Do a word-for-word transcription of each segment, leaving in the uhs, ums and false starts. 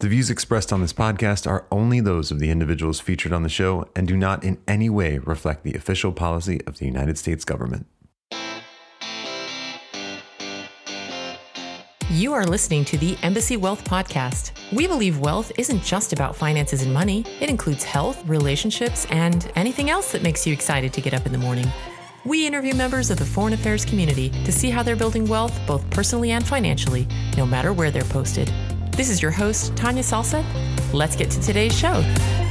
The views expressed on this podcast are only those of the individuals featured on the show and do not in any way reflect the official policy of the United States government. You are listening to the Embassy Wealth Podcast. We believe wealth isn't just about finances and money. It includes health, relationships, and anything else that makes you excited to get up in the morning. We interview members of the foreign affairs community to see how they're building wealth, both personally and financially, no matter where they're posted. This is your host, Tanya Salsa. Let's get to today's show.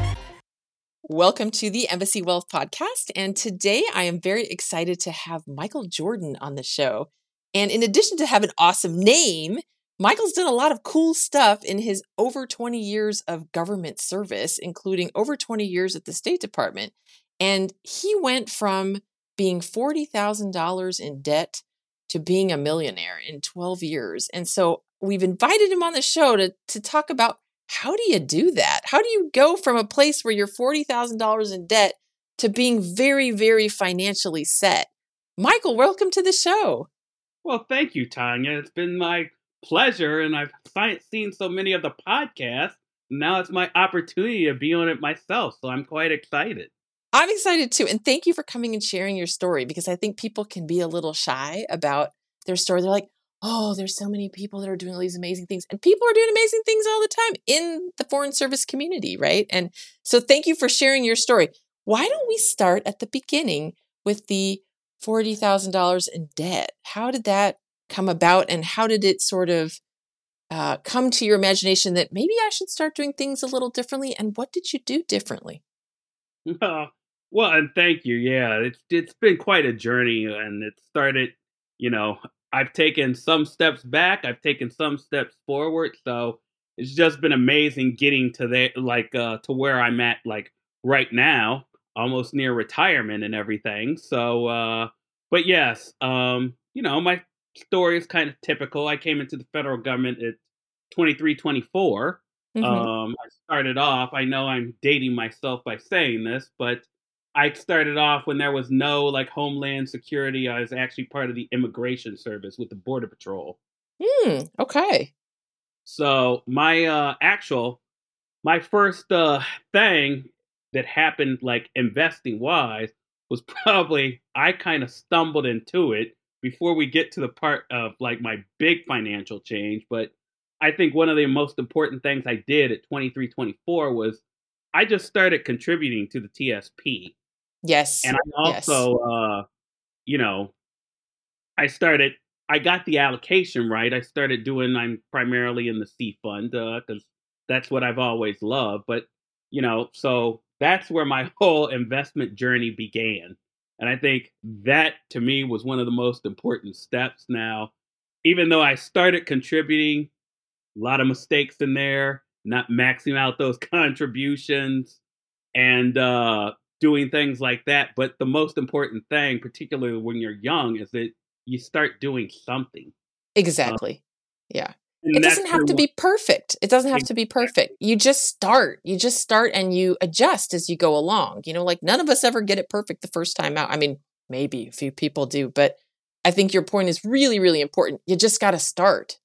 Welcome to the Embassy Wealth Podcast. And today I am very excited to have Michael Jordan on the show. And in addition to having an awesome name, Michael's done a lot of cool stuff in his over twenty years of government service, including over twenty years at the State Department. And he went from being forty thousand dollars in debt to being a millionaire in twelve years. And so we've invited him on the show to, to talk about how do you do that? How do you go from a place where you're forty thousand dollars in debt to being very, very financially set? Michael, welcome to the show. Well, thank you, Tanya. It's been my pleasure, and I've seen so many of the podcasts. Now it's my opportunity to be on it myself, so I'm quite excited. I'm excited too, and thank you for coming and sharing your story, because I think people can be a little shy about their story. They're like, oh, there's so many people that are doing all these amazing things, and people are doing amazing things all the time in the foreign service community, right? And so thank you for sharing your story. Why don't we start at the beginning with the forty thousand dollars in debt? How did that come about, and how did it sort of uh, come to your imagination that maybe I should start doing things a little differently? And what did you do differently? Uh, well, and thank you. Yeah, it's it's been quite a journey, and it started, you know, I've taken some steps back, I've taken some steps forward, so it's just been amazing getting to the like uh, to where I'm at, like right now, almost near retirement and everything. So, uh, but yes, um, you know, my story is kind of typical. I came into the federal government at twenty-three, twenty-four. Mm-hmm. Um, I started off, I know I'm dating myself by saying this, but I started off when there was no like Homeland Security. I was actually part of the Immigration Service with the Border Patrol. Hmm. Okay. So my uh, actual, my first uh, thing that happened, like investing wise, was probably I kind of stumbled into it before we get to the part of like my big financial change. But I think one of the most important things I did at twenty-three, twenty-four was I just started contributing to the T S P. Yes. And I also, yes. uh, you know, I started, I got the allocation right. I started doing, I'm primarily in the C fund because uh, that's what I've always loved. But, you know, so that's where my whole investment journey began. And I think that to me was one of the most important steps. Now, even though I started contributing, a lot of mistakes in there, not maxing out those contributions and uh, doing things like that. But the most important thing, particularly when you're young, is that you start doing something. Exactly. Uh, yeah. It doesn't have to be perfect. It doesn't have to be perfect. You just start. You just start and you adjust as you go along. You know, like none of us ever get it perfect the first time out. I mean, maybe a few people do, but I think your point is really, really important. You just got to start.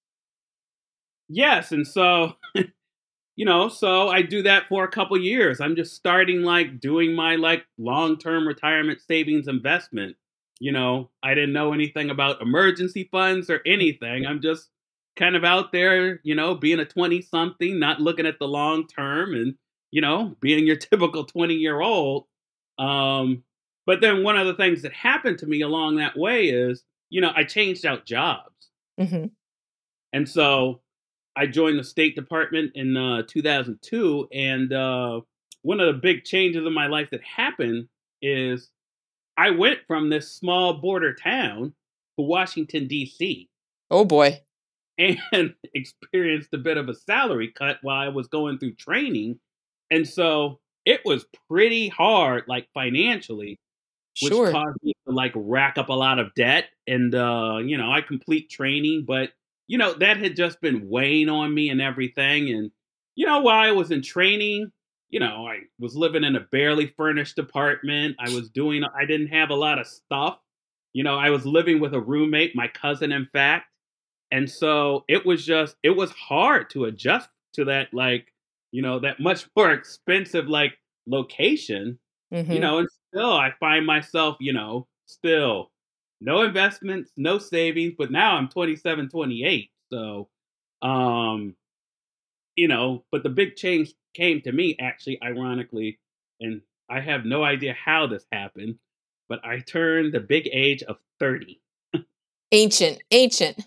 Yes. And so, you know, so I do that for a couple years. I'm just starting like doing my like long-term retirement savings investment. You know, I didn't know anything about emergency funds or anything. I'm just kind of out there, you know, being a twenty something, not looking at the long term and, you know, being your typical twenty year old. Um, but then one of the things that happened to me along that way is, you know, I changed out jobs. Mm-hmm. And so I joined the State Department in uh, two thousand two. And uh, one of the big changes in my life that happened is I went from this small border town to Washington, D C. Oh, boy. And experienced a bit of a salary cut while I was going through training. And so it was pretty hard, like financially, which sure. caused me to like rack up a lot of debt. And, uh, you know, I complete training, but, you know, that had just been weighing on me and everything. And, you know, while I was in training, you know, I was living in a barely furnished apartment. I was doing, I didn't have a lot of stuff. You know, I was living with a roommate, my cousin, in fact. And so it was just, it was hard to adjust to that, like, you know, that much more expensive, like, location, you Mm-hmm. know, and still I find myself, you know, still no investments, no savings, but now I'm twenty-seven, twenty-eight. So, um, you know, but the big change came to me actually, ironically, and I have no idea how this happened, but I turned the big age of thirty. Ancient, ancient.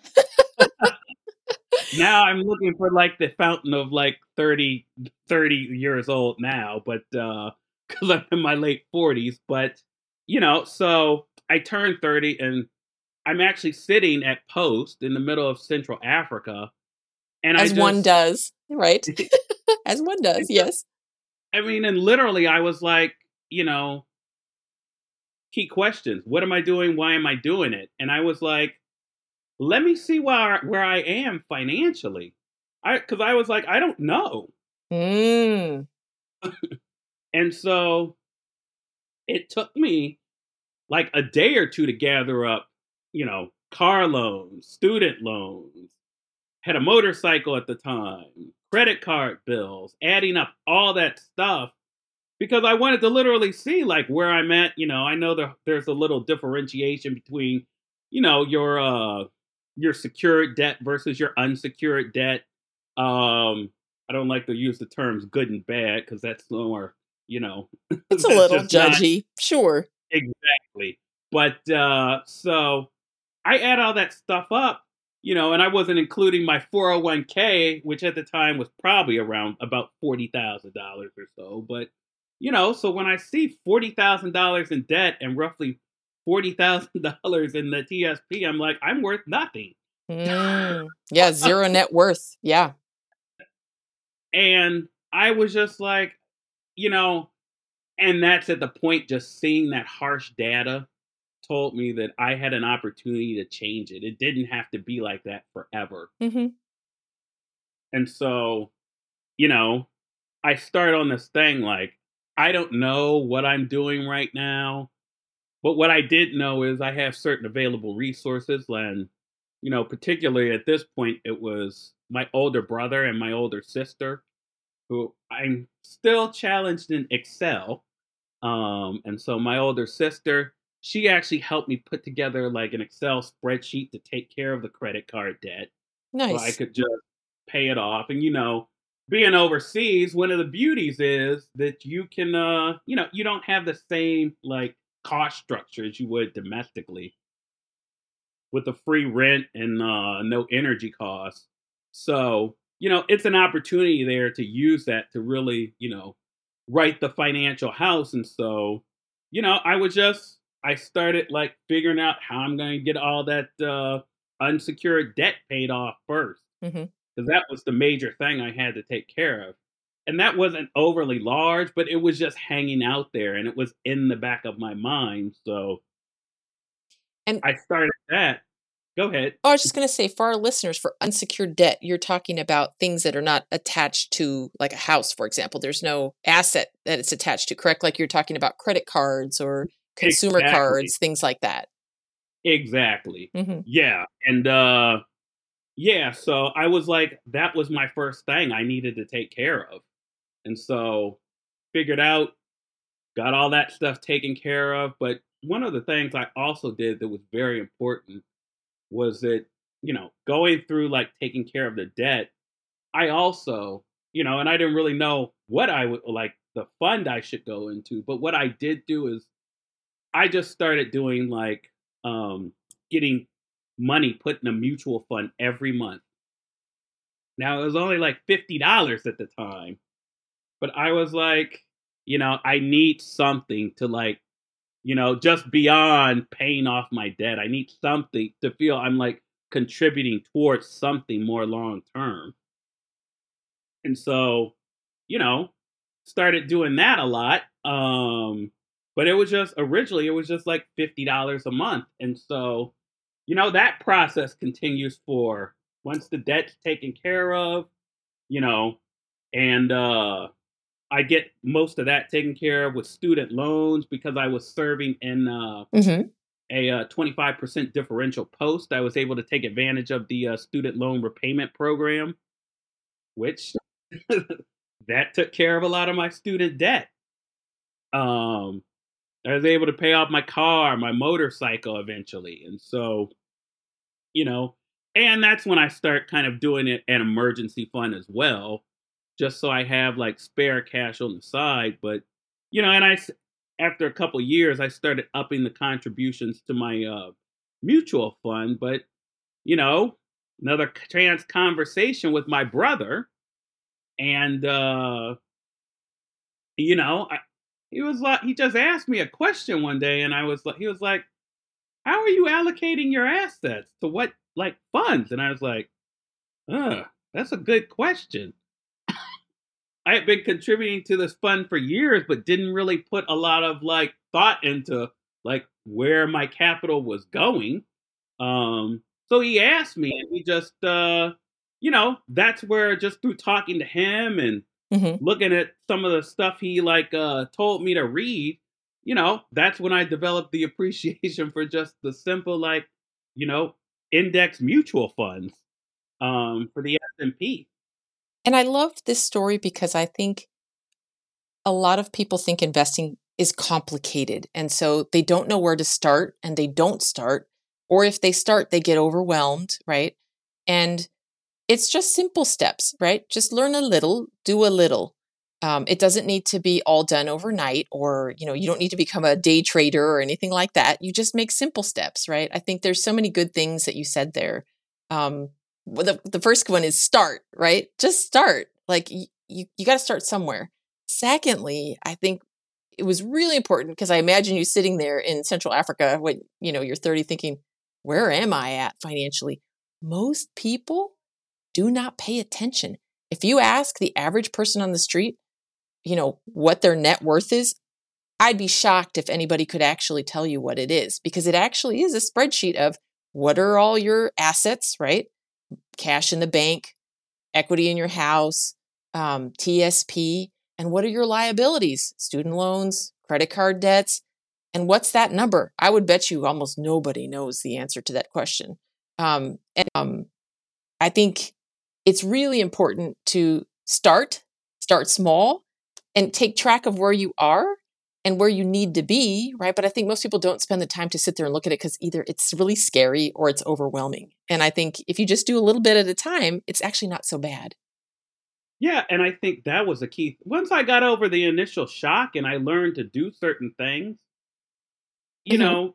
Now I'm looking for like the fountain of like thirty, thirty years old now, but uh because I'm in my late forties. But you know, so I turned thirty and I'm actually sitting at Post in the middle of Central Africa. And I As one just, does, right? As one I does, just, yes. I mean, and literally I was like, you know, key questions. What am I doing? Why am I doing it? And I was like, let me see where where I am financially. I because I was like, I don't know. Mm. And so it took me like a day or two to gather up, you know, car loans, student loans, had a motorcycle at the time, credit card bills, adding up all that stuff because I wanted to literally see like where I'm at. You know, I know there, there's a little differentiation between, you know, your uh your secured debt versus your unsecured debt. Um, I don't like to use the terms good and bad because that's more, you know, It's a that's little just not judgy, sure. exactly. But uh so I add all that stuff up, you know, and I wasn't including my four oh one k, which at the time was probably around about forty thousand dollars or so. But, you know, so when I see forty thousand dollars in debt and roughly forty thousand dollars in the T S P, I'm like, I'm worth nothing. Mm. Yeah, zero net worth. Yeah. And I was just like, you know, and that's at the point just seeing that harsh data told me that I had an opportunity to change it. It didn't have to be like that forever. Mhm. And so, you know, I start on this thing like, I don't know what I'm doing right now, but what I did know is I have certain available resources. And, you know, particularly at this point, it was my older brother and my older sister who I'm still challenged in Excel. Um, and so my older sister, she actually helped me put together like an Excel spreadsheet to take care of the credit card debt so I Nice. could just pay it off. And you know, being overseas, one of the beauties is that you can uh, you know, you don't have the same like cost structure as you would domestically with the free rent and uh no energy costs. So, you know, it's an opportunity there to use that to really, you know, write the financial house. And so, you know, I was just I started like figuring out how I'm going to get all that uh unsecured debt paid off first Mhm. because that was the major thing I had to take care of. And that wasn't overly large, but it was just hanging out there and it was in the back of my mind. So And I started that. Go ahead. oh, I was just gonna say, for our listeners, for unsecured debt, you're talking about things that are not attached to, like, a house, for example. There's no asset that it's attached to, correct? Like, you're talking about credit cards or consumer Exactly. cards, things like that. Exactly. Mhm. Yeah. And uh yeah, so I was like that was my first thing I needed to take care of. And so figured out, got all that stuff taken care of, but one of the things I also did that was very important was that, you know, going through like taking care of the debt, I also, you know, and I didn't really know what I would like the fund I should go into, but what I did do is I just started doing like um getting money put in a mutual fund every month. Now it was only like fifty dollars at the time, but I was like, you know, I need something to like, you know, just beyond paying off my debt. I need something to feel I'm like contributing towards something more long term. And so, you know, started doing that a lot. Um, but it was just originally it was just like fifty dollars a month. And so, you know, that process continues for once the debt's taken care of, you know, and uh I get most of that taken care of with student loans because I was serving in uh, Mhm. a uh, twenty-five percent differential post. I was able to take advantage of the uh, student loan repayment program, which that took care of a lot of my student debt. Um, I was able to pay off my car, my motorcycle eventually. And so, you know, and that's when I start kind of doing it an emergency fund as well, just so I have like spare cash on the side. But, you know, and I, s- after a couple years, I started upping the contributions to my uh, mutual fund. But, you know, another chance conversation with my brother. And, uh, you know, I, he was like, he just asked me a question one day, and I was like, he was like, how are you allocating your assets to what like funds? And I was like, uh, that's a good question. I had been contributing to this fund for years, but didn't really put a lot of like thought into like where my capital was going. Um, so he asked me, and he just, uh, you know, that's where just through talking to him and Hmm. looking at some of the stuff he like uh told me to read, you know, that's when I developed the appreciation for just the simple like, you know, index mutual funds um for the S and P. And I love this story because I think a lot of people think investing is complicated. And so they don't know where to start and they don't start. Or if they start, they get overwhelmed, right? And it's just simple steps, right? Just learn a little, do a little. Um, it doesn't need to be all done overnight, or you know, you don't need to become a day trader or anything like that. You just make simple steps, right? I think there's so many good things that you said there. Um, well, the the first one is start, right? Just start. Like y- you, you got to start somewhere. Secondly, I think it was really important because I imagine you sitting there in Central Africa when you know you're thirty, thinking, "Where am I at financially?" Most people do not pay attention. If you ask the average person on the street, you know, what their net worth is, I'd be shocked if anybody could actually tell you what it is, because it actually is a spreadsheet of what are all your assets, right? Cash in the bank, equity in your house, um, T S P, and what are your liabilities? Student loans, credit card debts, and what's that number? I would bet you almost nobody knows the answer to that question. Um, and um, I think it's really important to start, start small, and take track of where you are and where you need to be, right? But I think most people don't spend the time to sit there and look at it because either it's really scary or it's overwhelming. And I think if you just do a little bit at a time, it's actually not so bad. Yeah, and I think that was a key. Once I got over the initial shock and I learned to do certain things, you Hmm. know,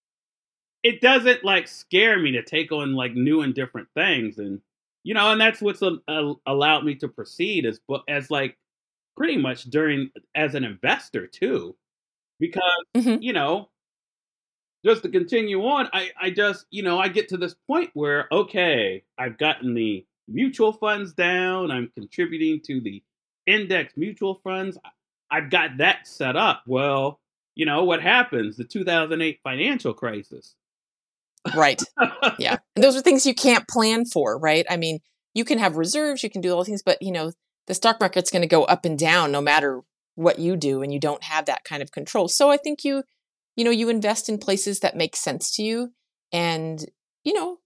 it doesn't like scare me to take on like new and different things. And you know, and that's what's a, a, allowed me to proceed as bu- as like pretty much during as an investor too, because Hmm. you know, just to continue on, I, I just, you know, I get to this point where, okay, I've gotten the mutual funds down. I'm contributing to the index mutual funds. I've got that set up. Well, you know, what happens? The two thousand eight financial crisis. Right. Yeah. And those are things you can't plan for, right? I mean, you can have reserves, you can do all things, but you know, the stock market's going to go up and down no matter what you do, and you don't have that kind of control. So I think you, you know, you invest in places that make sense to you, and, you know,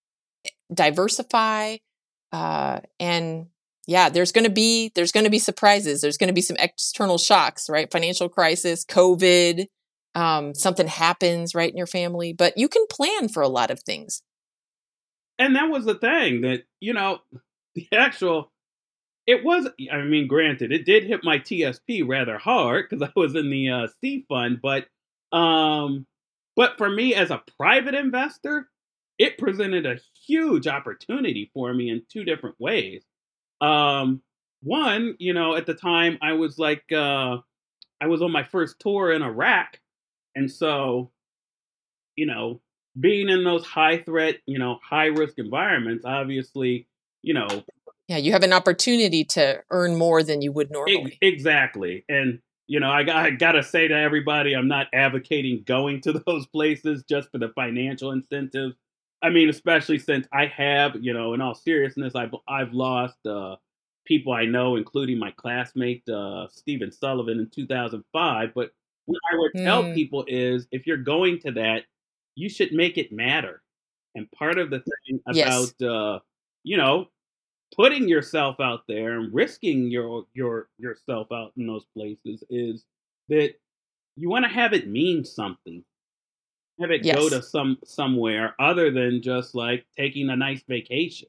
diversify. Uh, and yeah, there's going to be, there's going to be surprises. There's going to be some external shocks, right? Financial crisis, COVID, um, something happens right in your family, but you can plan for a lot of things. And that was the thing that, you know, the actual, it was, I mean, granted, it did hit my T S P rather hard because I was in the uh, C fund, but, um, but for me as a private investor, it presented a huge opportunity for me in two different ways. Um, One, you know, at the time I was like, uh, I was on my first tour in Iraq, and so, you know, being in those high threat, you know, high risk environments, obviously, you know, Yeah, you have an opportunity to earn more than you would ex- normally. exactly. And, you know, I, got- I got to say to everybody, I'm not advocating going to those places just for the financial incentives. I mean, especially since I have, you know, in all seriousness, I've, I've lost uh, people I know, including my classmate, uh, Stephen Sullivan in two thousand five. But what I would tell Mm, people is if you're going to that, you should make it matter. And part of the thing yes. about, uh, you know, putting yourself out there and risking your your yourself out in those places is that you want to have it mean something. Have it go Yes. to some somewhere other than just like taking a nice vacation.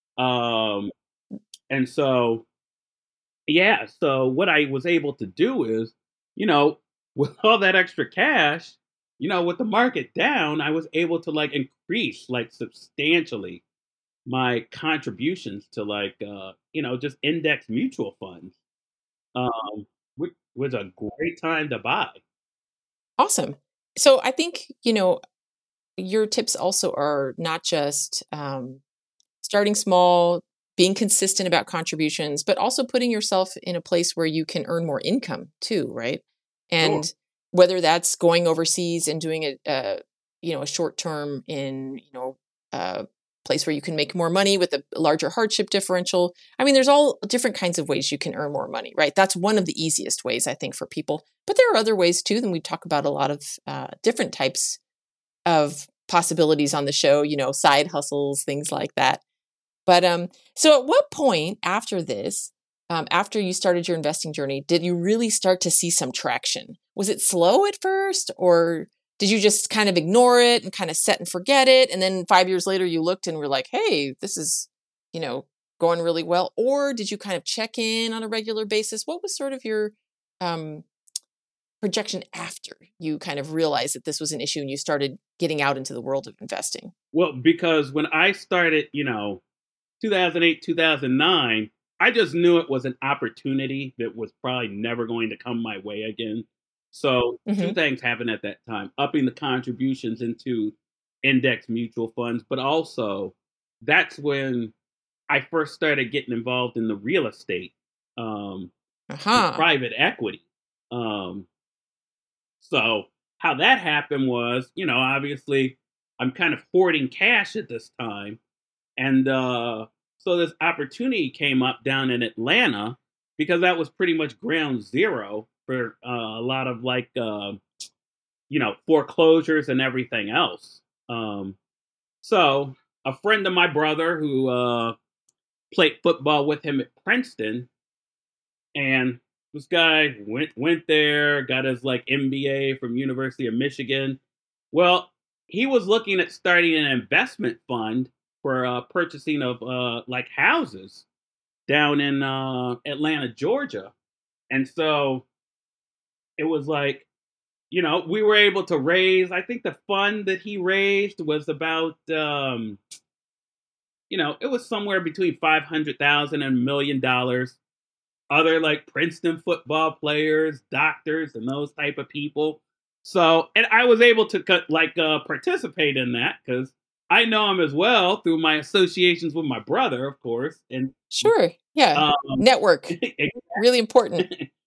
Um, and so yeah, so what I was able to do is, you know, with all that extra cash, you know, with the market down, I was able to like increase like substantially my contributions to like uh, you know, just index mutual funds. Um, which was a great time to buy. Awesome. So I think, you know, your tips also are not just um, starting small, being consistent about contributions, but also putting yourself in a place where you can earn more income too, right? Sure. And whether that's going overseas and doing a, a you know, a short term in, you know, a place where you can make more money with a larger hardship differential. I mean, there's all different kinds of ways you can earn more money, right? That's one of the easiest ways, I think, for people. But there are other ways too. And we talk about a lot of uh, different types of possibilities on the show, you know, side hustles, things like that. But um, so at what point after this, um, after you started your investing journey, did you really start to see some traction? Was it slow at first, or did you just kind of ignore it and kind of set and forget it? And then five years later, you looked and were like, hey, this is, you know, going really well. Or did you kind of check in on a regular basis? What was sort of your um, projection after you kind of realized that this was an issue and you started getting out into the world of investing? Well, because when I started, you know, two thousand eight, two thousand nine, I just knew it was an opportunity that was probably never going to come my way again. So, two Mm-hmm. things happened at that time: upping the contributions into index mutual funds, but also that's when I first started getting involved in the real estate, um, and Uh-huh. private equity. Um, so, how that happened was, you know, obviously I'm kind of hoarding cash at this time, and uh, so this opportunity came up down in Atlanta because that was pretty much ground zero for uh, a lot of like, uh, you know, foreclosures and everything else. Um, so a friend of my brother who uh, played football with him at Princeton, and this guy went went there, got his like M B A from University of Michigan. Well, he was looking at starting an investment fund for uh, purchasing of uh, like houses down in uh, Atlanta, Georgia. And so it was like, you know, we were able to raise, I think the fund that he raised was about, um, you know, it was somewhere between five hundred thousand and a million dollars. Other like Princeton football players, doctors, and those type of people. So, and I was able to cut, like uh, participate in that because I know him as well through my associations with my brother, of course. And Sure. Yeah. um, Network. Really important.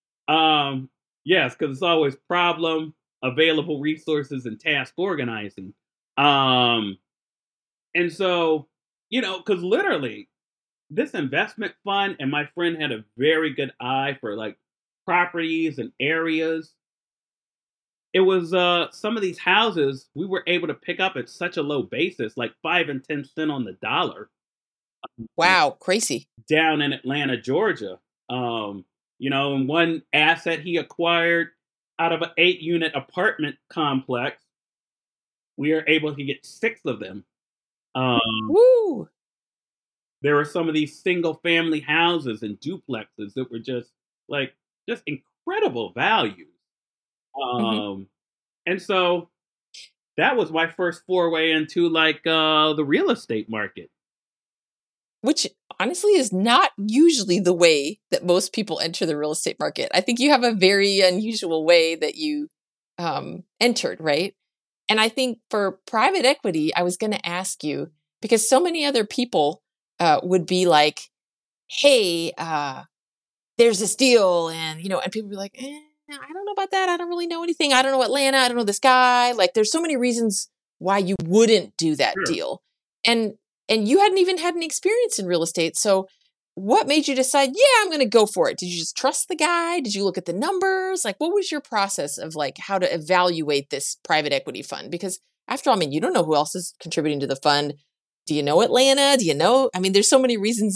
um, yes, because it's always problem, available resources, and task organizing. Um, and so, you know, because literally this investment fund, and my friend had a very good eye for like properties and areas. It was uh some of these houses we were able to pick up at such a low basis, like five and ten cent on the dollar, Wow. Crazy. down in Atlanta, Georgia. Um, you know, and one asset he acquired out of an eight unit apartment complex, we are able to get six of them. Um, Woo. there were some of these single family houses and duplexes that were just like just incredible values. Hmm. Um, and so that was my first foray into like uh, the real estate market. Which honestly is not usually the way that most people enter the real estate market. I think you have a very unusual way that you um, entered, right? And I think for private equity, I was going to ask you because so many other people uh, would be like, hey, uh, there's this deal. And, you know, and people be like, eh, I don't know about that. I don't really know anything. I don't know Atlanta. I don't know this guy. Like there's so many reasons why you wouldn't do that Sure. deal. And, and you hadn't even had any experience in real estate. So what made you decide, yeah, I'm going to go for it? Did you just trust the guy? Did you look at the numbers? Like, what was your process of like how to evaluate this private equity fund? Because after all, I mean, you don't know who else is contributing to the fund. Do you know Atlanta? Do you know? I mean, there's so many reasons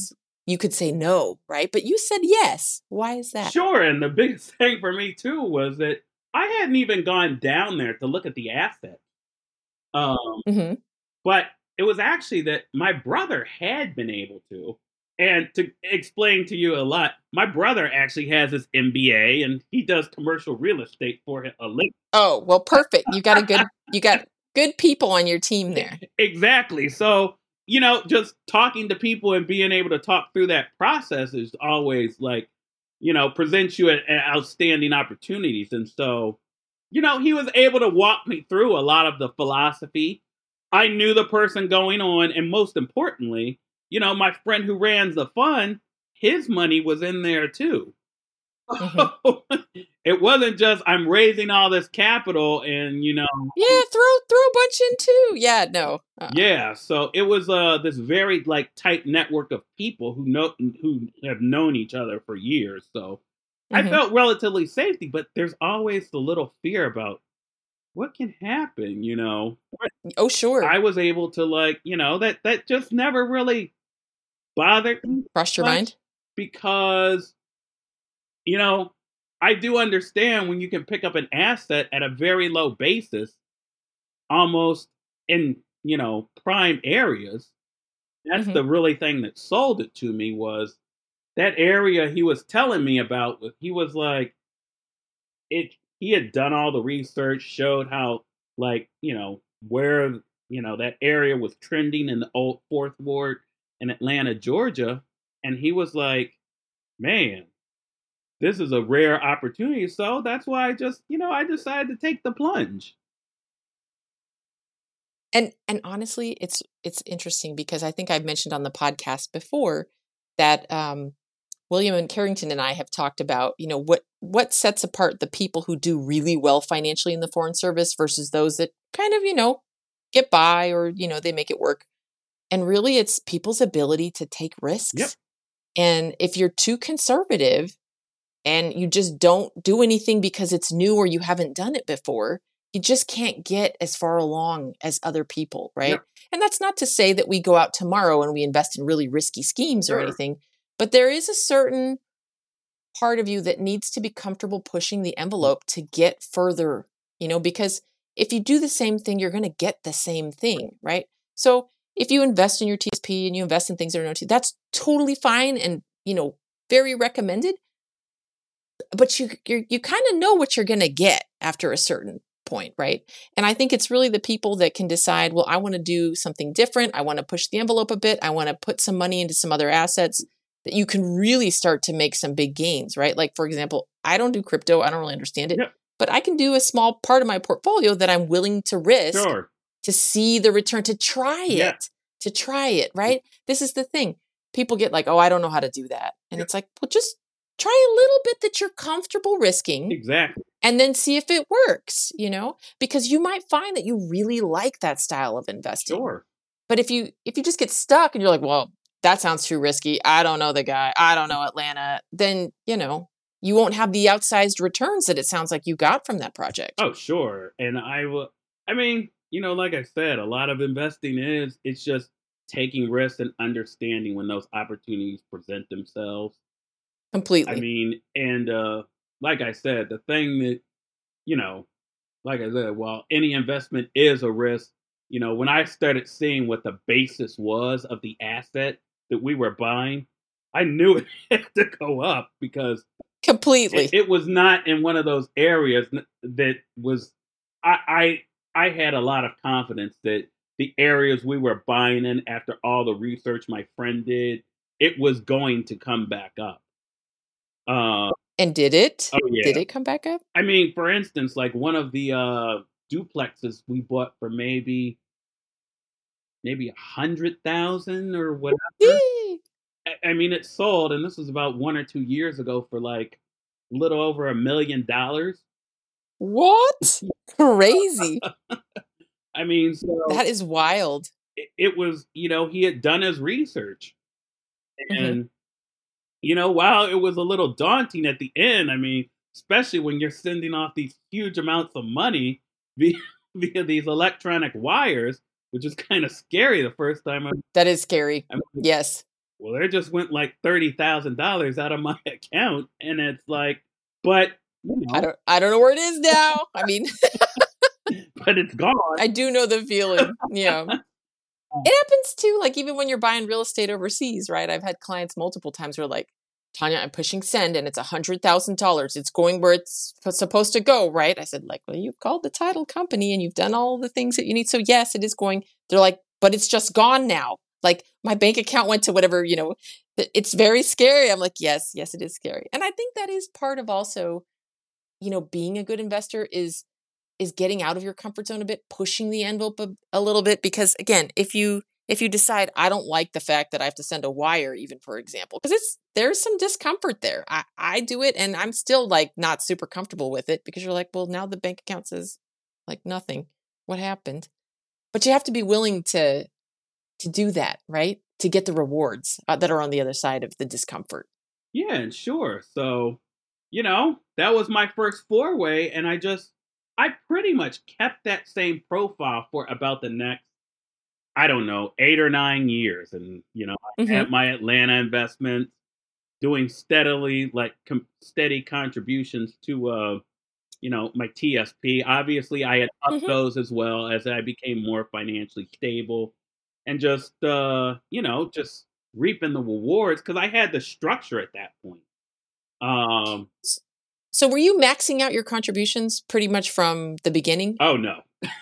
you could say no, right? But you said yes. Why is that? Sure. And the biggest thing for me too was that I hadn't even gone down there to look at the asset. Um, hmm but it was actually that my brother had been able to. And to explain to you a lot, my brother actually has his M B A and he does commercial real estate for a living. Oh, well, perfect. You got a good, you got good people on your team there. Exactly. So, you know, just talking to people and being able to talk through that process is always like, you know, presents you at, at outstanding opportunities. And so, you know, he was able to walk me through a lot of the philosophy. I knew the person going on. And most importantly, you know, my friend who ran the fund, his money was in there too. hmm It wasn't just I'm raising all this capital and, you know, Yeah, throw throw a bunch in too. Yeah, no. Uh, yeah, so it was uh this very like tight network of people who know who have known each other for years. So I hmm felt relatively safety, but there's always the little fear about what can happen, you know. But Oh, sure. I was able to like, you know, that that just never really bothered me Crossed your much mind? because, you know, I do understand when you can pick up an asset at a very low basis, almost in, you know, prime areas. That's hmm the really thing that sold it to me was that area he was telling me about. Was- He was like, it. He had done all the research, showed how, like, you know, where you know that area was trending in the old Fourth Ward in Atlanta, Georgia, and he was like, man, this is a rare opportunity. So that's why I just, you know, I decided to take the plunge. And and honestly, it's it's interesting because I think I've mentioned on the podcast before that um, William and Carrington and I have talked about, you know, what what sets apart the people who do really well financially in the Foreign Service versus those that kind of, you know, get by or, you know, they make it work. And really it's people's ability to take Yep, risks. And if you're too conservative and you just don't do anything because it's new or you haven't done it before, you just can't get as far along as other people, right? yep, And that's not to say that we go out tomorrow and we invest in really risky schemes or sure. anything, but there is a certain part of you that needs to be comfortable pushing the envelope to get further, you know, because if you do the same thing, you're going to get the same thing, right? So if you invest in your T S P and you invest in things that are no T, that's totally fine and, you know, very recommended. But you you you kind of know what you're going to get after a certain point, right? And I think it's really the people that can decide, well, I want to do something different. I want to push the envelope a bit. I want to put some money into some other assets that you can really start to make some big gains, right? Like, for example, I don't do crypto. I don't really understand it, Yep, but I can do a small part of my portfolio that I'm willing to risk sure. to see the return, to try Yeah. it, to try it, right? This is the thing. People get like, oh, I don't know how to do that. And Yep. it's like, well, just try a little bit that you're comfortable risking Exactly. and then see if it works, you know, because you might find that you really like that style of investing. Sure. But if you if you just get stuck and you're like, well, that sounds too risky. I don't know the guy. I don't know Atlanta. Then, you know, you won't have the outsized returns that it sounds like you got from that project. Oh, sure. And I will, I mean, you know, like I said, a lot of investing is, it's just taking risks and understanding when those opportunities present themselves. I Completely. mean, and uh, like I said, the thing that, you know, like I said, while any investment is a risk, you know, when I started seeing what the basis was of the asset that we were buying, I knew it had to go up because it, Completely. it was not in one of those areas n- that was. I, I I had a lot of confidence that the areas we were buying in after all the research my friend did, it was going to come back up. Uh, And did it? oh yeah. Did it come back up? I mean, for instance, like one of the uh, duplexes we bought for maybe maybe a hundred thousand or whatever. Yee. I, I mean, it sold, and this was about one or two years ago for like a little over a million dollars. What? Crazy. I mean, so That is wild. it, it was, you know, he had done his research, hmm and you know, while it was a little daunting at the end, I mean, especially when you're sending off these huge amounts of money via, via these electronic wires, which is kind of scary the first time I, That is scary. I Yes. well, there just went like thirty thousand dollars out of my account. And it's like, but, you I know, don't I don't know where it is now. I mean, but it's gone. I do know the feeling. Yeah. It happens too, like even when you're buying real estate overseas, right? I've had clients multiple times who are like, Tanya, I'm pushing send and it's a hundred thousand dollars. It's going where it's supposed to go, right? I said, like, well, you've called the title company and you've done all the things that you need. So yes, it is going. They're like, but it's just gone now. Like my bank account went to whatever, you know, it's very scary. I'm like, yes, yes, it is scary. And I think that is part of also, you know, being a good investor is is getting out of your comfort zone a bit, pushing the envelope a, a little bit. Because again, if you if you decide I don't like the fact that I have to send a wire, even for example, because it's there's some discomfort there. I, I do it and I'm still like not super comfortable with it because you're like, well, now the bank account says like nothing. What happened? But you have to be willing to to do that, right? To get the rewards uh, that are on the other side of the discomfort. Yeah, and sure. So, you know, that was my first four-way, and I just, I pretty much kept that same profile for about the next, I don't know, eight or nine years. And, you know, I Mm-hmm. had my Atlanta investments doing steadily, like com- steady contributions to, uh, you know, my T S P. Obviously, I had upped Mm-hmm. those as well as I became more financially stable and just, uh, you know, just reaping the rewards because I had the structure at that point. Um, So were you maxing out your contributions pretty much from the beginning? oh no,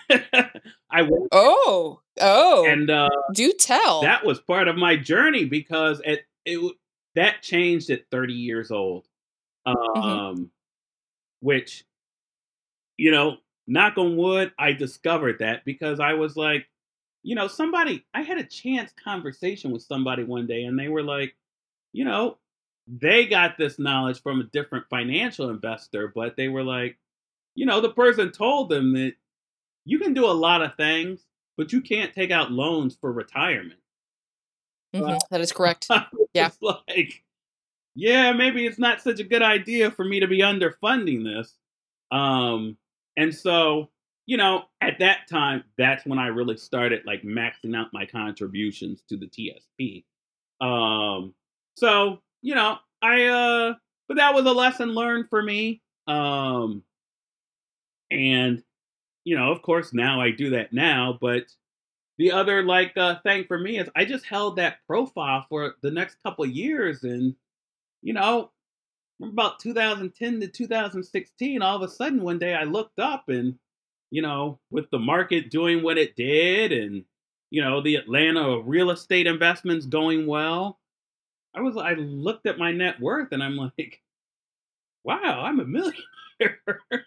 I was, Oh, oh, and uh, do tell. that was part of my journey because it it w- that changed at thirty years old. Mm-hmm. Um, which, you know, knock on wood, I discovered that because I was like, you know, somebody, I had a chance conversation with somebody one day and they were like, you know, they got this knowledge from a different financial investor, but they were like, you know, the person told them that you can do a lot of things, but you can't take out loans for retirement. Mm-hmm. That is correct. I was Yeah. just like, yeah, maybe it's not such a good idea for me to be underfunding this. Um, and so, you know, at that time, that's when I really started like maxing out my contributions to the T S P. Um, so, you know, I, uh, but that was a lesson learned for me. Um, and, you know, of course, now I do that now, but the other like uh, thing for me is I just held that profile for the next couple of years and, you know, from about two thousand ten to two thousand sixteen, all of a sudden one day I looked up and, you know, with the market doing what it did and, you know, the Atlanta real estate investments going well, I was, I looked at my net worth and I'm like, wow, I'm a millionaire.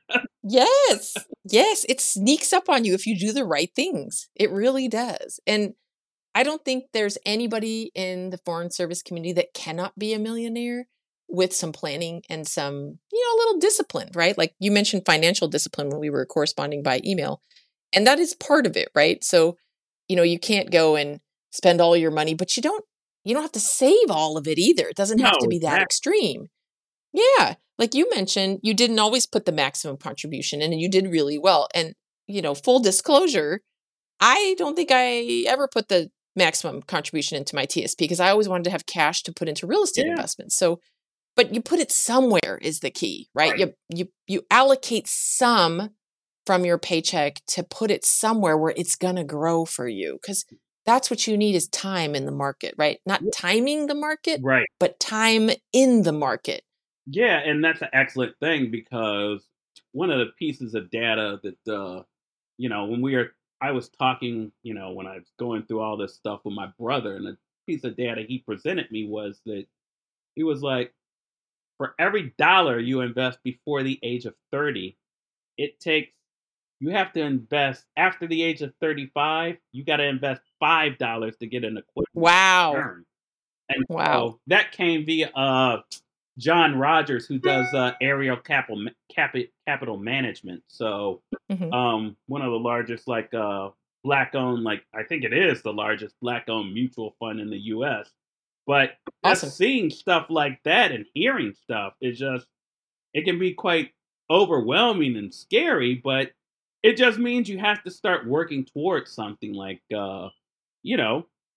Yes. Yes. It sneaks up on you if you do the right things. It really does. And I don't think there's anybody in the foreign service community that cannot be a millionaire with some planning and some, you know, a little discipline, right? Like you mentioned financial discipline when we were corresponding by email. And that is part of it, right? So, you know, you can't go and spend all your money, but you don't you don't have to save all of it either. It doesn't have to No, be that exactly. extreme. Yeah. Like you mentioned, you didn't always put the maximum contribution in and you did really well. And, you know, full disclosure, I don't think I ever put the maximum contribution into my T S P because I always wanted to have cash to put into real estate Yeah, investments. So, but you put it somewhere is the key, right? right. You you you allocate some from your paycheck to put it somewhere where it's going to grow for you because that's what you need is time in the market, right? Not Yeah, timing the market, right. but time in the market. Yeah, and that's an excellent thing because one of the pieces of data that uh you know, when we were I was talking, you know, when I was going through all this stuff with my brother and a piece of data he presented me was that he was like, for every dollar you invest before the age of thirty, it takes you have to invest after the age of thirty-five, you got to invest five dollars to get an equivalent Wow. return. And Wow. so that came via uh John Rogers, who does uh, Aerial Capital Capi, Capital Management. So, Hmm. um, one of the largest, like uh, black-owned, like I think it is the largest black-owned mutual fund in the U S. But Awesome. just seeing stuff like that and hearing stuff is just it can be quite overwhelming and scary. But it just means you have to start working towards something like, uh, you know.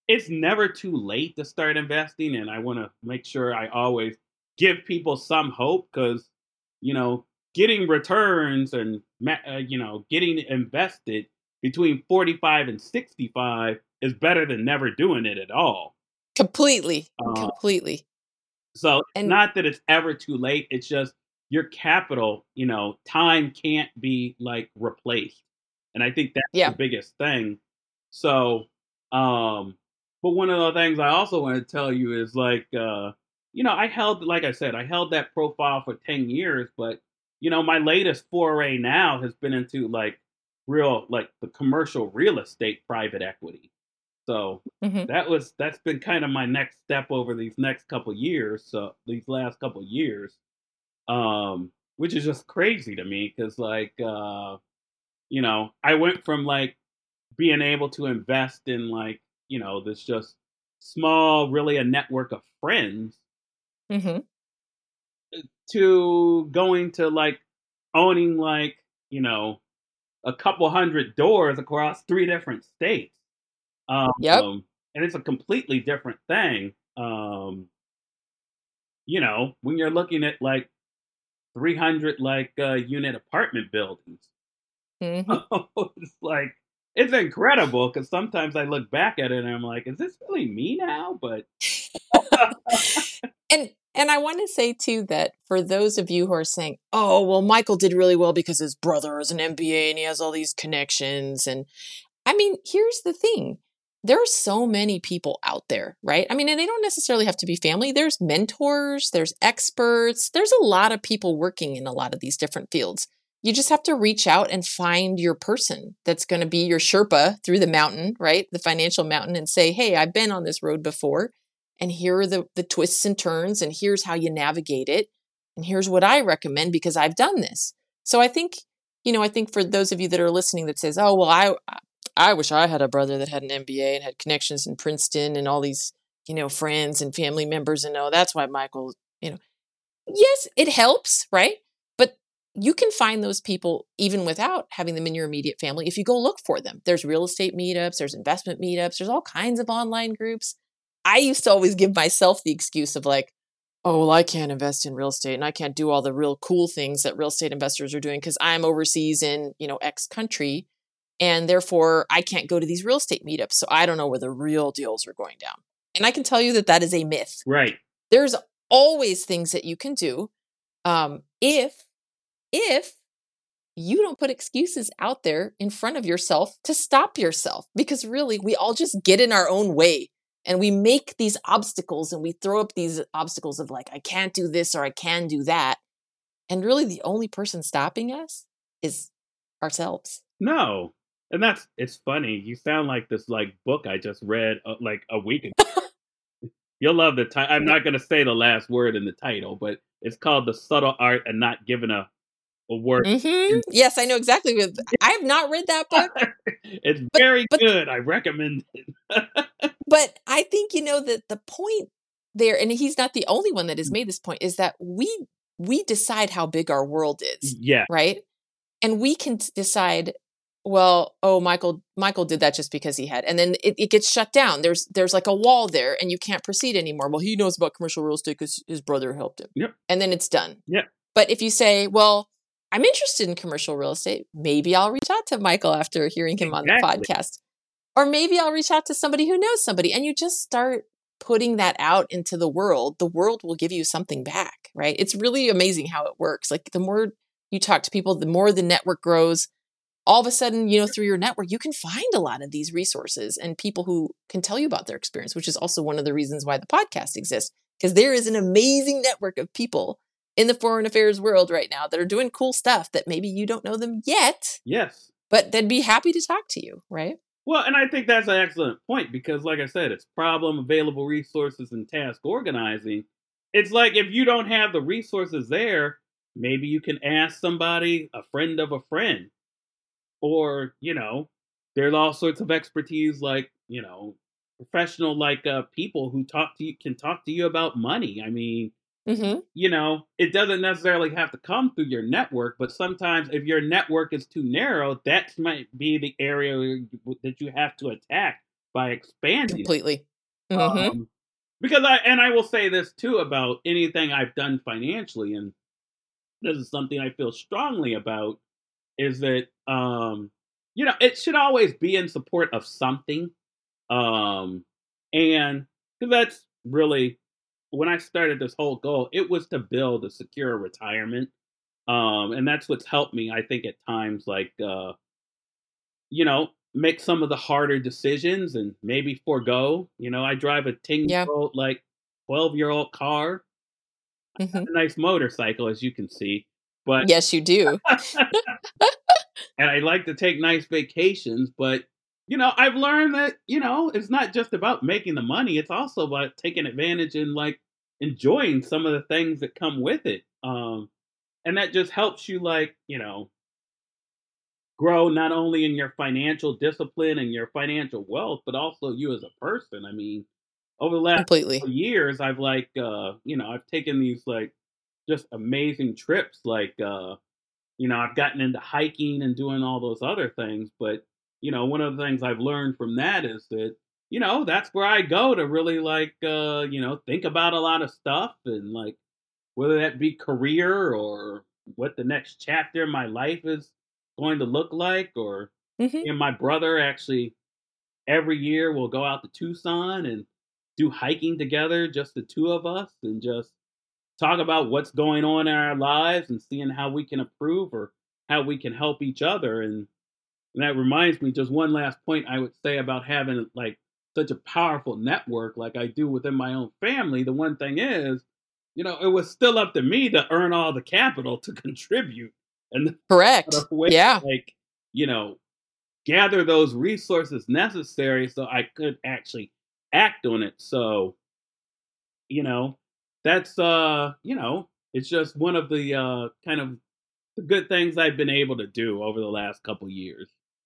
it's never too late to start investing. And I want to make sure I always give people some hope because, you know, getting returns and, ma- uh, you know, getting invested between forty-five and sixty-five is better than never doing it at all. Completely. Uh, Completely. so And not that it's ever too late. It's just your capital, you know, time can't be like replaced. And I think that's the yeah. biggest thing. So, um, but one of the things I also want to tell you is like, uh, you know, I held, like I said, I held that profile for ten years, but, you know, my latest foray now has been into like real, like the commercial real estate private equity. So hmm that was, that's been kind of my next step over these next couple years. So these last couple years, um, which is just crazy to me because like, uh, you know, I went from like being able to invest in like, you know, this just small, really a network of friends hmm to going to like owning like, you know, a couple hundred doors across three different states. Yep. Um, and it's a completely different thing. Um, you know, when you're looking at like three hundred like uh, unit apartment buildings, hmm it's like it's incredible because sometimes I look back at it and I'm like, is this really me now? But And and I want to say too that for those of you who are saying, "Oh, well, Michael did really well because his brother is an M B A and he has all these connections," and I mean, here's the thing. There are so many people out there, right? I mean, and they don't necessarily have to be family. There's mentors, there's experts, there's a lot of people working in a lot of these different fields. You just have to reach out and find your person that's going to be your Sherpa through the mountain, right? The financial mountain, and say, hey, I've been on this road before, and here are the, the twists and turns, and here's how you navigate it. And here's what I recommend because I've done this. So I think, you know, I think for those of you that are listening that says, oh, well, I, I wish I had a brother that had an M B A and had connections in Princeton and all these, you know, friends and family members. And oh, that's why Michael, you know, yes, it helps, right? But you can find those people even without having them in your immediate family if you go look for them. There's real estate meetups, there's investment meetups, there's all kinds of online groups. I used to always give myself the excuse of like, oh, well, I can't invest in real estate and I can't do all the real cool things that real estate investors are doing because I'm overseas in, you know, X country. And therefore, I can't go to these real estate meetups. So I don't know where the real deals are going down. And I can tell you that that is a myth. right, There's always things that you can do um, if, if you don't put excuses out there in front of yourself to stop yourself. Because really, we all just get in our own way. And we make these obstacles and we throw up these obstacles of like, I can't do this or I can do that. And really, the only person stopping us is ourselves. no, and that's it's funny. You sound like this like book I just read uh, like a week ago. You'll love the title. I'm not going to say the last word in the title, but it's called "The Subtle Art of Not Giving a a Word." hmm Yes, I know exactly. What, I have not read that book, It's but very but good. I recommend it. but I think you know that the point there, and he's not the only one that has made this point, is that we we decide how big our world is, Yeah, right? And we can t- decide, well, oh, Michael Michael did that just because he had, and then it, it gets shut down. There's there's like a wall there, and you can't proceed anymore. Well, he knows about commercial real estate because his brother helped him, yep, and then it's done. yep, But if you say, well, I'm interested in commercial real estate, maybe I'll reach out to Michael after hearing him on the exactly. podcast. Or maybe I'll reach out to somebody who knows somebody. And you just start putting that out into the world. The world will give you something back, right? It's really amazing how it works. Like the more you talk to people, the more the network grows. All of a sudden, you know, through your network, you can find a lot of these resources and people who can tell you about their experience, which is also one of the reasons why the podcast exists. Because there is an amazing network of people in the foreign affairs world right now that are doing cool stuff that maybe you don't know them yet, Yes. but they'd be happy to talk to you, right? Well, and I think that's an excellent point because, like I said, it's problem, available resources, and task organizing. It's like if you don't have the resources there, maybe you can ask somebody, a friend of a friend, or you know, there's all sorts of expertise, like you know, professional like uh, people who talk to you can talk to you about money. I mean, Mm-hmm. you know, it doesn't necessarily have to come through your network, but sometimes if your network is too narrow, that might be the area that you have to attack by expanding. Completely. Mm-hmm. Um, because I, and I will say this too about anything I've done financially, and this is something I feel strongly about, is that, um, you know, it should always be in support of something. Um, and because that's really, when I started this whole goal, it was to build a secure retirement. Um, and that's what's helped me, I think, at times, like, uh, you know, make some of the harder decisions and maybe forego. You know, I drive a ten year Yeah. old, like twelve year old car, Mm-hmm. a nice motorcycle, as you can see. But, Yes, you do. and I like to take nice vacations. But, you know, I've learned that, you know, it's not just about making the money, it's also about taking advantage and like enjoying some of the things that come with it. Um, and that just helps you, like, you know, grow not only in your financial discipline and your financial wealth, but also you as a person. I mean, over the last Completely. couple of years, I've like, uh, you know, I've taken these like just amazing trips. Like, uh, you know, I've gotten into hiking and doing all those other things. But, you know, one of the things I've learned from that is that, you know, that's where I go to really like, uh, you know, think about a lot of stuff, and like whether that be career or what the next chapter in my life is going to look like. Or Mm-hmm. me and my brother actually every year we'll go out to Tucson and do hiking together, just the two of us, and just talk about what's going on in our lives and seeing how we can improve or how we can help each other. And, and that reminds me, just one last point I would say about having like such a powerful network like I do within my own family. The one thing is, you know, it was still up to me to earn all the capital to contribute. And the Correct. way, Yeah. like, you know, gather those resources necessary so I could actually act on it. So, you know, that's uh, you know, it's just one of the uh kind of the good things I've been able to do over the last couple years.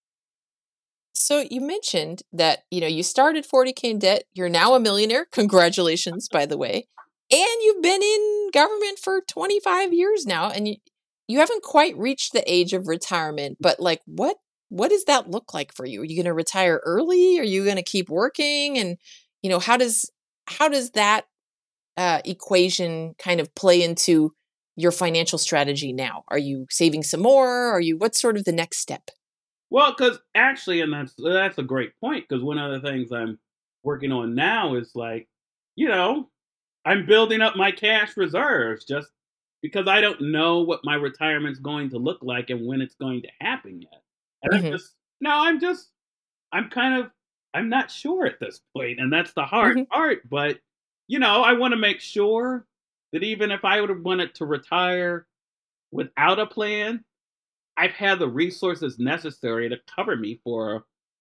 So you mentioned that, you know, you started forty K in debt. You're now a millionaire. Congratulations, by the way. And you've been in government for twenty-five years now, and you, you haven't quite reached the age of retirement, but like what what does that look like for you? Are you going to retire early? Are you going to keep working? And, you know, how does how does that uh, equation kind of play into your financial strategy now? Are you saving some more? Are you what's sort of the next step? Well, because actually, and that's that's a great point. Because one of the things I'm working on now is like, you know, I'm building up my cash reserves just because I don't know what my retirement's going to look like and when it's going to happen yet. And I'm Hmm. just no, I'm just I'm kind of I'm not sure at this point, and that's the hard Hmm. part. But you know, I want to make sure that even if I would have wanted to retire without a plan, I've had the resources necessary to cover me for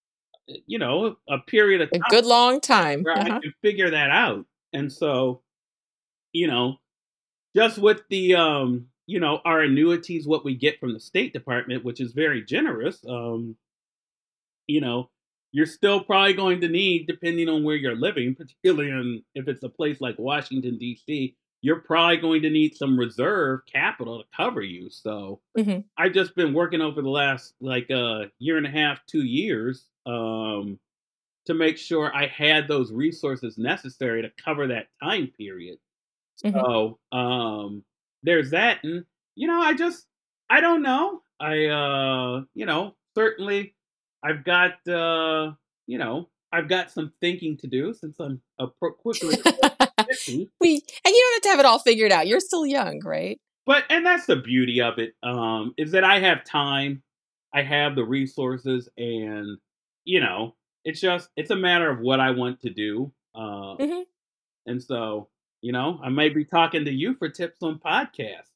you know a period of A time good long time. where I Uh-huh. can figure that out. And so, you know, just with the um, you know, our annuities, what we get from the State Department, which is very generous, um, you know, you're still probably going to need, depending on where you're living, particularly in, if it's a place like Washington, D C, you're probably going to need some reserve capital to cover you. So Hmm. I've just been working over the last like uh, year and a half, two years, um, to make sure I had those resources necessary to cover that time period. Hmm. So um, there's that. And, you know, I just, I don't know. I, uh, you know, certainly I've got, uh, you know, I've got some thinking to do since I'm a pro- quickly fifty. we and you don't have to have it all figured out. You're still young, right? But, and that's the beauty of it, um, is that I have time, I have the resources, and, you know, it's just, it's a matter of what I want to do. Uh, Hmm. and so, you know, I may be talking to you for tips on podcasts.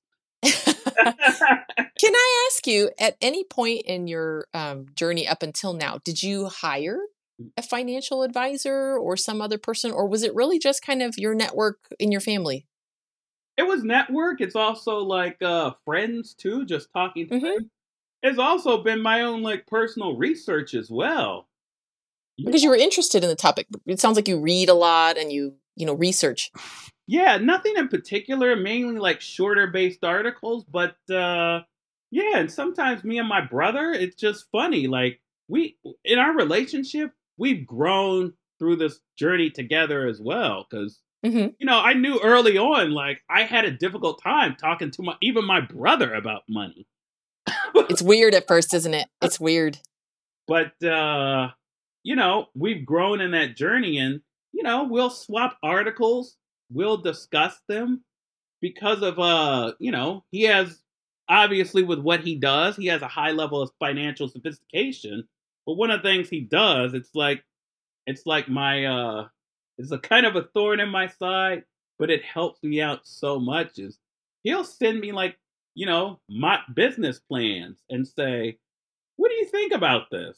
Can I ask you, at any point in your um, journey up until now, did you hire a financial advisor or some other person, or was it really just kind of your network in your family? It was network. It's also like uh, friends too, just talking to Hmm. them. It's also been my own like personal research as well. Yeah, Because you were interested in the topic. It sounds like you read a lot and you, you know, research. yeah, nothing in particular, mainly like shorter based articles, but uh yeah, and sometimes me and my brother, it's just funny. Like we in our relationship, we've grown through this journey together as well. Because hmm you know, I knew early on, like I had a difficult time talking to my even my brother about money. It's weird at first, isn't it? It's weird. But uh, you know, we've grown in that journey, and you know, we'll swap articles, we'll discuss them because of uh, you know, he has obviously with what he does, he has a high level of financial sophistication. But one of the things he does, it's like it's like my uh it's a kind of a thorn in my side, but it helps me out so much is he'll send me like, you know, my business plans and say, what do you think about this?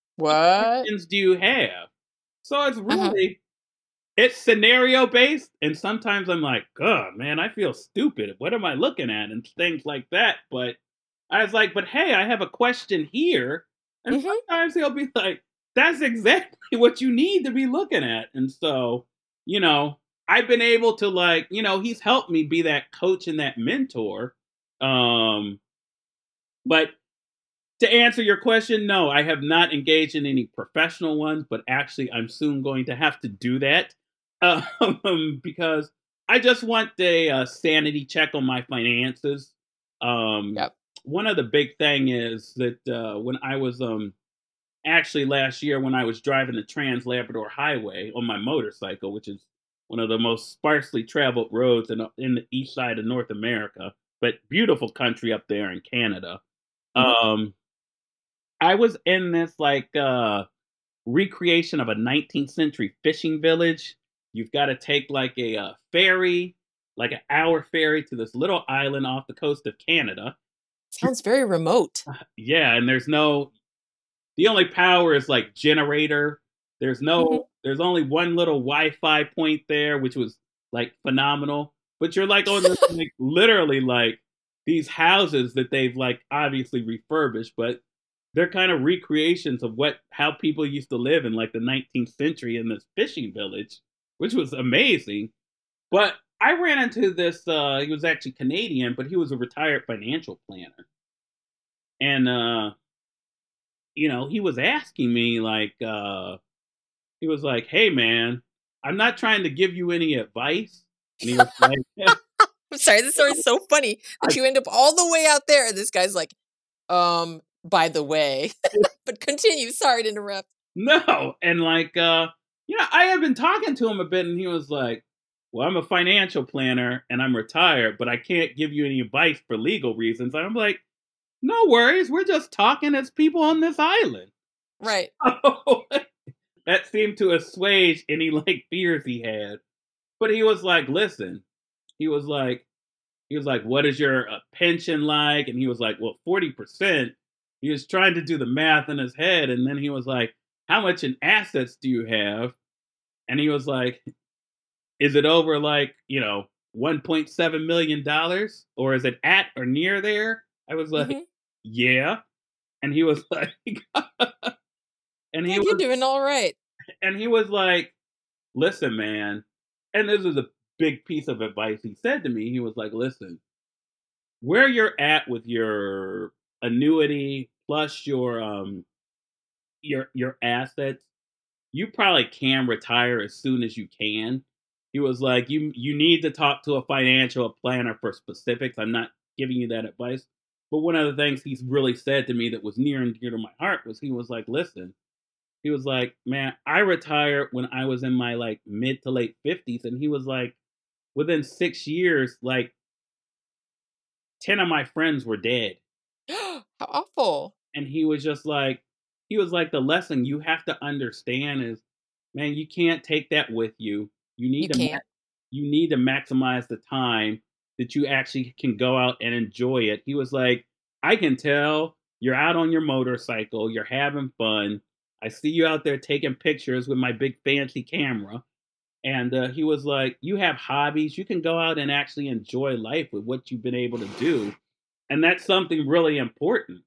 What? Questions do you have? So it's Uh-huh. really it's scenario based, and sometimes I'm like, God, man, I feel stupid. What am I looking at? And things like that. But I was like, but hey, I have a question here. And hmm sometimes he'll be like, that's exactly what you need to be looking at. And so, you know, I've been able to like, you know, he's helped me be that coach and that mentor. Um, but to answer your question, no, I have not engaged in any professional ones, but actually, I'm soon going to have to do that um, because I just want a, uh sanity check on my finances. Um, Yep. one of the big thing is that uh, when I was um, actually last year when I was driving the Trans Labrador Highway on my motorcycle, which is one of the most sparsely traveled roads in, in the east side of North America, but beautiful country up there in Canada. hmm Um, I was in this like uh recreation of a nineteenth century fishing village. You've got to take like a uh, ferry, like an hour ferry to this little island off the coast of Canada. Sounds very remote. Yeah, and there's no the only power is like generator. There's hmm no there's only one little Wi-Fi point there, which was like phenomenal. But you're like on this like literally like these houses that they've like obviously refurbished, but they're kind of recreations of what how people used to live in like the nineteenth century in this fishing village, which was amazing. But I ran into this uh he was actually Canadian, but he was a retired financial planner. And uh you know, he was asking me like uh he was like, "Hey man, I'm not trying to give you any advice." And he was like, I'm sorry, this story is so funny I, that you end up all the way out there, and this guy's like, um, by the way, but continue. Sorry to interrupt. "No." And like uh you know, I had been talking to him a bit and he was like, "Well, I'm a financial planner and I'm retired, but I can't give you any advice for legal reasons." And I'm like, "No worries, we're just talking as people on this island." Right. That seemed to assuage any like fears he had. But he was like, "Listen," he was like, he was like, "What is your uh, pension like?" And he was like, "Well, forty percent." He was trying to do the math in his head. And then he was like, "How much in assets do you have?" And he was like, "Is it over like, you know, one point seven million dollars or is it at or near there?" I was like, hmm "Yeah." And he was like, and he Like you're was, doing all right. and he was like, "Listen, man." And this is a big piece of advice he said to me. He was like, "Listen, where you're at with your annuity plus your um your your assets, you probably can retire as soon as you can." He was like, "You you need to talk to a financial planner for specifics. I'm not giving you that advice." But one of the things he's really said to me that was near and dear to my heart was he was like, "Listen," he was like, "Man, I retired when I was in my like mid to late fifties." And he was like, within six years, like ten of my friends were dead. How awful. And he was just like, he was like, the lesson you have to understand is, man, you can't take that with you. You need You to, ma- can't. you need to maximize the time that you actually can go out and enjoy it. He was like, I can tell you're out on your motorcycle, you're having fun. I see you out there taking pictures with my big fancy camera. And uh, he was like, you have hobbies. You can go out and actually enjoy life with what you've been able to do. And that's something really important.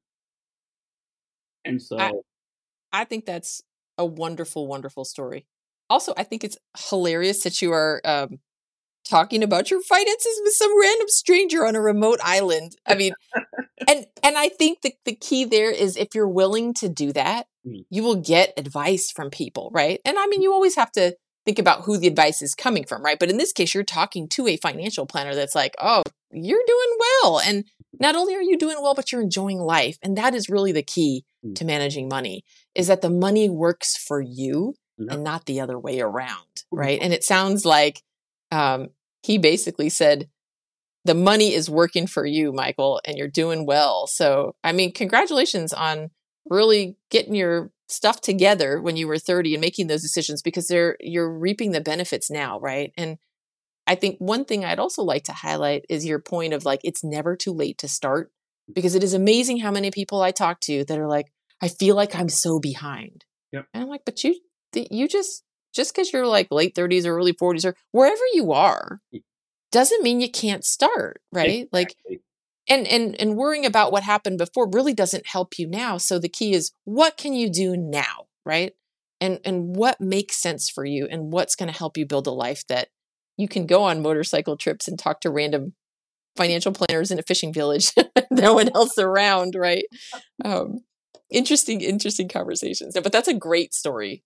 And I so, I think that's a wonderful, wonderful story. Also, I think it's hilarious that you are um, talking about your finances with some random stranger on a remote island. I mean, and and I think the, the key there is if you're willing to do that, Mm. you will get advice from people, right? And I mean, you always have to think about who the advice is coming from, right? But in this case, you're talking to a financial planner that's like, oh, you're doing well. And not only are you doing well, but you're enjoying life. And that is really the key Mm. to managing money, is that the money works for you Yep. and not the other way around, right? And it sounds like um, he basically said, the money is working for you, Michael, and you're doing well. So, I mean, congratulations on really getting your stuff together when you were thirty and making those decisions, because they're you're reaping the benefits now, right? And I think one thing I'd also like to highlight is your point of like, it's never too late to start, because it is amazing how many people I talk to that are like, I feel like I'm so behind. Yep. And I'm like, but you, you just, just because you're like late thirties or early forties or wherever you are, doesn't mean you can't start, right? Like, Exactly. and and and worrying about what happened before really doesn't help you now. So the key is, what can you do now, right? And and what makes sense for you, and what's going to help you build a life that you can go on motorcycle trips and talk to random financial planners in a fishing village, no one else around, right? Um, interesting, interesting conversations. But that's a great story.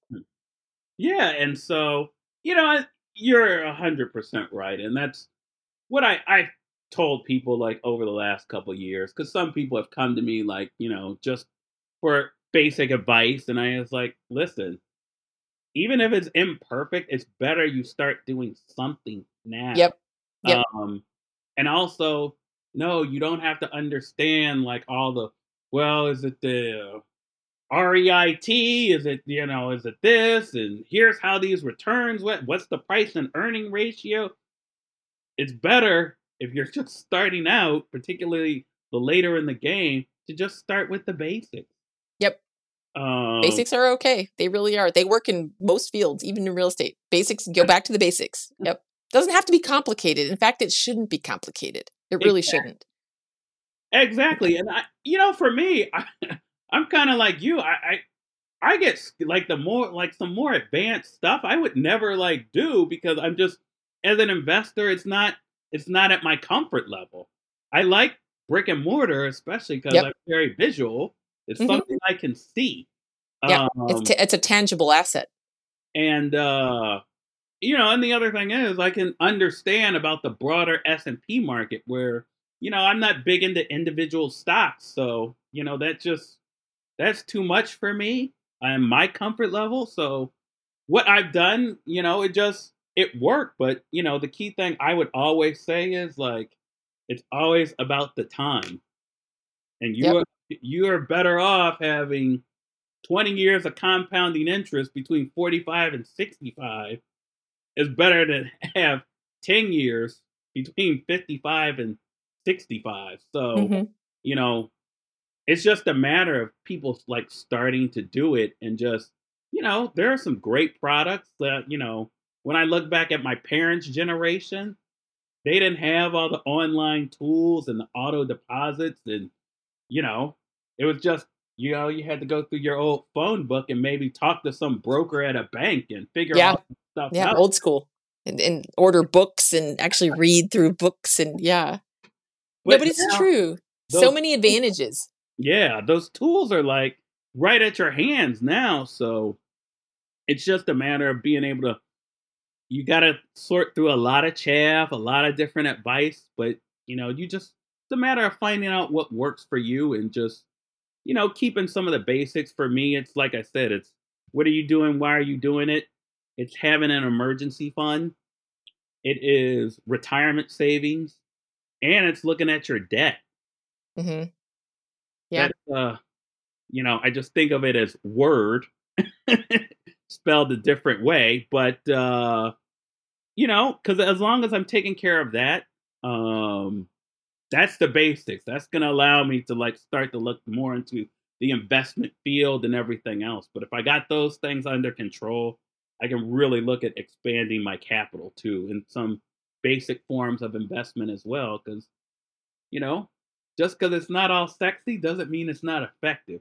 Yeah, and so, you know, I- you're one hundred percent right. And that's what I, I told people like over the last couple of years, because some people have come to me like, you know, just for basic advice. And I was like, listen, even if it's imperfect, it's better you start doing something now. Yep. Yep. Um, and also, no, you don't have to understand like all the, well, is it the R E I T? Is it, you know, is it this? And here's how these returns, what, what's the price and earning ratio? It's better if you're just starting out, particularly the later in the game, to just start with the basics. Yep. Um, Basics are okay. They really are. They work in most fields, even in real estate. Basics, go back to the basics. Yep. Doesn't have to be complicated. In fact, it shouldn't be complicated. It really Exactly. shouldn't. Exactly. And I, you know, for me, I, I'm kind of like you. I, I, I get s- like the more, like some more advanced stuff I would never like do, because I'm just, as an investor, it's not, it's not at my comfort level. I like brick and mortar, especially because Yep. I'm very visual. It's Mhm. something I can see. Yeah. It's Um, t- it's a tangible asset. and, uh, you know, and the other thing is I can understand about the broader S and P market where, you know, I'm not big into individual stocks. So, you know, that just, that's too much for me. I'm my comfort level. So what I've done, you know, it just, it worked. But, you know, the key thing I would always say is like, it's always about the time. And you Yep. are, you are better off having twenty years of compounding interest between forty-five and sixty-five. It's better to have ten years between fifty-five and sixty-five. So, hmm you know, it's just a matter of people like starting to do it, and just, you know, there are some great products that, you know, when I look back at my parents' generation, they didn't have all the online tools and the auto deposits. And, you know, it was just, you know, you had to go through your old phone book and maybe talk to some broker at a bank and figure Yeah. all this stuff Yeah. out. Old school. And, and order books and actually read through books. And yeah. No, But but it's now true. So those, many advantages. yeah, those tools are like right at your hands now. So it's just a matter of being able to, you got to sort through a lot of chaff, a lot of different advice, but, you know, you just, it's a matter of finding out what works for you, and just, you know, keeping some of the basics. For me, it's like I said, it's what are you doing? Why are you doing it? It's having an emergency fund. It is retirement savings, and it's looking at your debt. hmm Yeah. That, uh, you know, I just think of it as word spelled a different way, but, uh, you know, because as long as I'm taking care of that, um, that's the basics. That's going to allow me to like start to look more into the investment field and everything else. But if I got those things under control, I can really look at expanding my capital too, in some basic forms of investment as well. Because, you know, just because it's not all sexy doesn't mean it's not effective.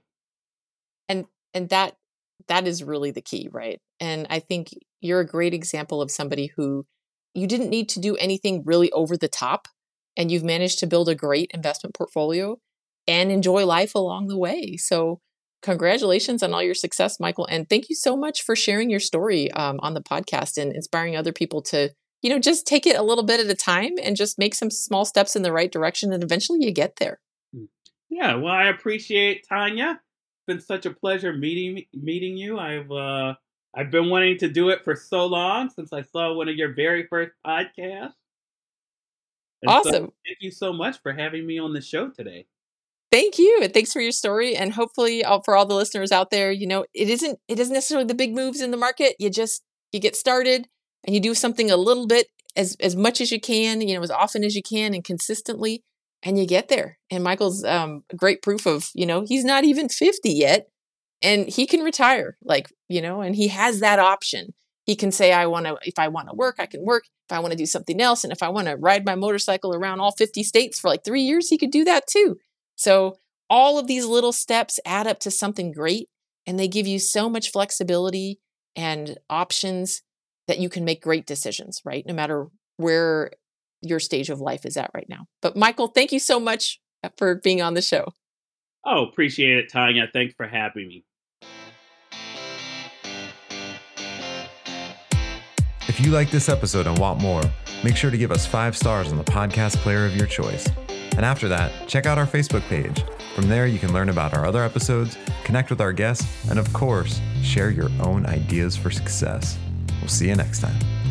And and that that is really the key, right? And I think you're a great example of somebody who you didn't need to do anything really over the top, and you've managed to build a great investment portfolio. and enjoy life along the way. So congratulations on all your success, Michael. And thank you so much for sharing your story um, on the podcast and inspiring other people to, you know, just take it a little bit at a time and just make some small steps in the right direction. And eventually you get there. Yeah, well, I appreciate Tanya. It's been such a pleasure meeting meeting you. I've uh, I've been wanting to do it for so long, since I saw one of your very first podcasts. And awesome. So thank you so much for having me on the show today. Thank you. And thanks for your story. And hopefully uh, for all the listeners out there, you know, it isn't, it isn't necessarily the big moves in the market. You just, you get started and you do something a little bit as, as much as you can, you know, as often as you can and consistently, and you get there. And Michael's um, great proof of, you know, he's not even fifty yet and he can retire, like, you know, and he has that option. He can say, I want to, if I want to work, I can work. If I want to do something else. And if I want to ride my motorcycle around all fifty states for like three years, he could do that too. So all of these little steps add up to something great, and they give you so much flexibility and options that you can make great decisions, right? No matter where your stage of life is at right now. But Michael, thank you so much for being on the show. Oh, appreciate it, Tanya. Thanks for having me. If you like this episode and want more, make sure to give us five stars on the podcast player of your choice. And after that, check out our Facebook page. From there, you can learn about our other episodes, connect with our guests, and of course, share your own ideas for success. We'll see you next time.